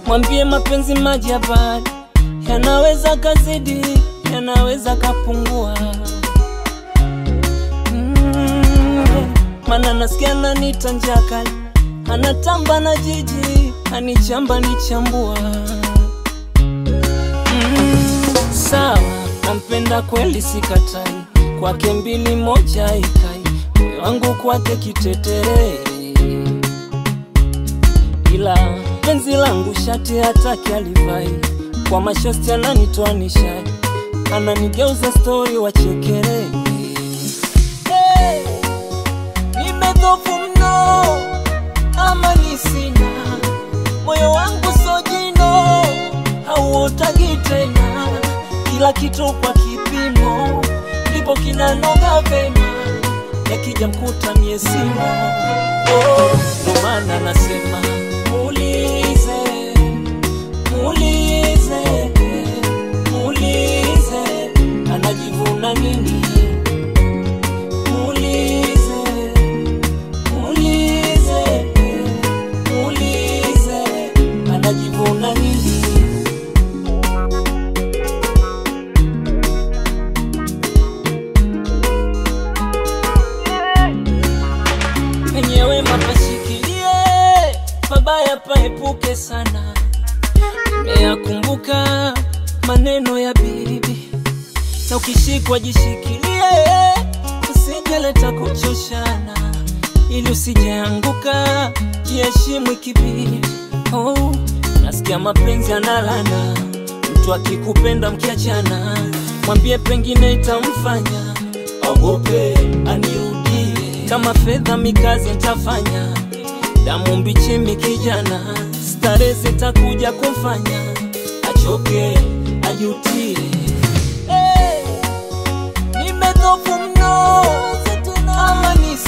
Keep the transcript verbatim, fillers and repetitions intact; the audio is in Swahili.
Mwambie mapenzi maji ya bahari, yanaweza kazidi, yanaweza kapungua. mm, Mana nasikia ananiita njaa kali, anatamba na jiji, anichamba nichambua. mm, Sawa, nampenda kweli sikatai, kwake mbili moja ikai, moyo wangu kwake kiteterere. Ila penzi langu shati hataki alivai, kwa mashosti ananitoa nishai, ananigeuza story wachekere. Hey, nimedhofu mno ama nisina, moyo wangu sojino hauotagi tena, kila kitu kwa kipimo, ndipo kinanoga vema, yakija mkuta miesimo. Oh, ndo maana nasema muulize, muulize, muulize, anajivuna nini? Muulize, muulize, muulize, anajivuna nini? Penyewe mapashikilie, mabaya paepuke sana. Nimeyakumbuka maneno ya bibi, na ukishikwa jishikilie, usijeleta kuchoshana, ili usijeanguka, jiheshimu ikibidi. Oh, nasikia mapenzi analana, mtu akikupenda mkiachana, mwambie pengine itamfanya ogope anirudie. Kama fedha mikazi nitafanya, damu mbichi mikijana, stare zitakuja kufanya achoke ajutie. Hey, nimedhofu mno ama nisi